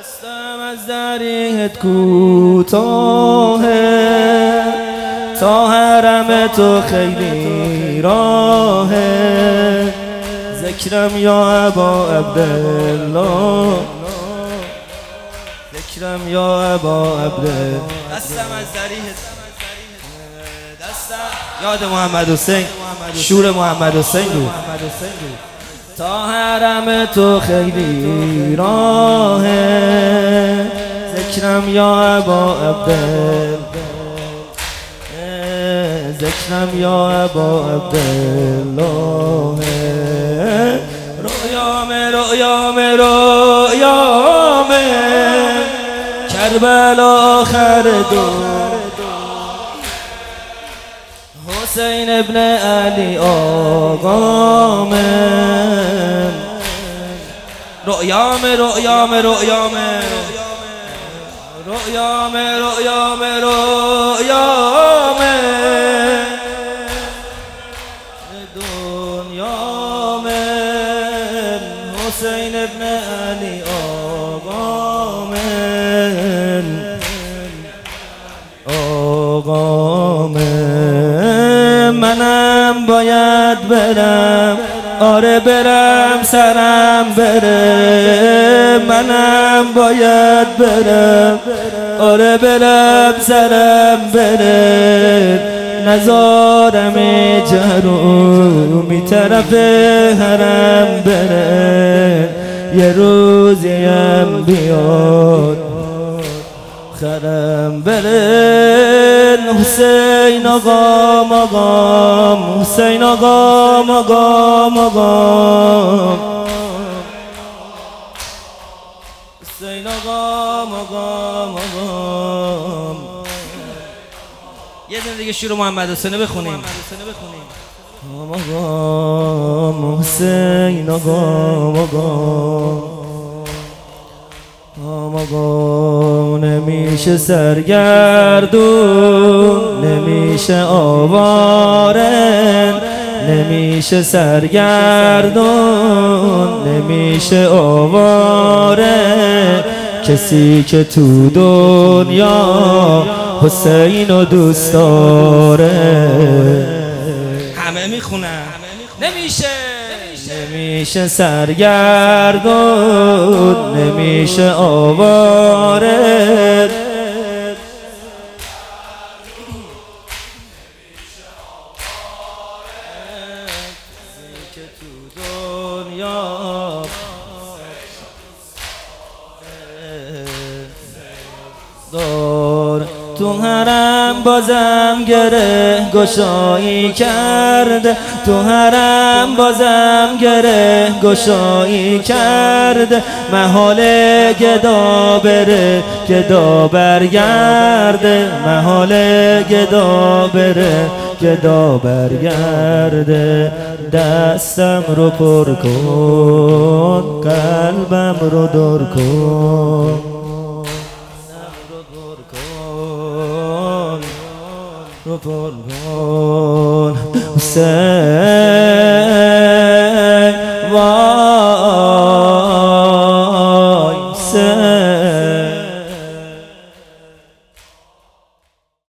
دستم از دریت کوتاهه، تا حرم تو خیلی راهه. ذکرم یا ابا عبدالله، ذکرم یا ابا عبدالله. دستم از دریت، دستم یاد محمد حسین، شور محمد حسین بود. تا حرم تو خیلی راهه، ذکرم یا ابا عبدالله، ذکرم یا ابا عبدالله. رؤیام کربلا آخر دور، حسین ابن علی آقام. رؤیام دنیا من حسین ابن علی آقام. منم باید برم، آره برم سرم بره. منم باید برم، آره برم سرم بره. نزارم جرومی طرف حرم بره. یه روزیم بیاد خرم بره. حسین آقام آقام، حسین آقام آقام آقام، حسین آقام آقام آقام. یه دونه دیگه شور محمد حسین بخونیم. آقام حسین آقام آقام، آقا نمیشه سرگردون، نمیشه آواره، نمیشه سرگردون، نمیشه آواره. کسی که تو دنیا حسین رو دوست داره. همه میخونن. نمیشه سرگردون، نمیشه آواره. که تو دنیا دار. تو حرم بازم گره گشایی کرده، تو حرم بازم گره گشایی کرده. محال گدا بره گدا برگرده، محال گدا بره گدا برگرده. دستم رو پر کن، قلبم رو در کن، رو پر کن. حسین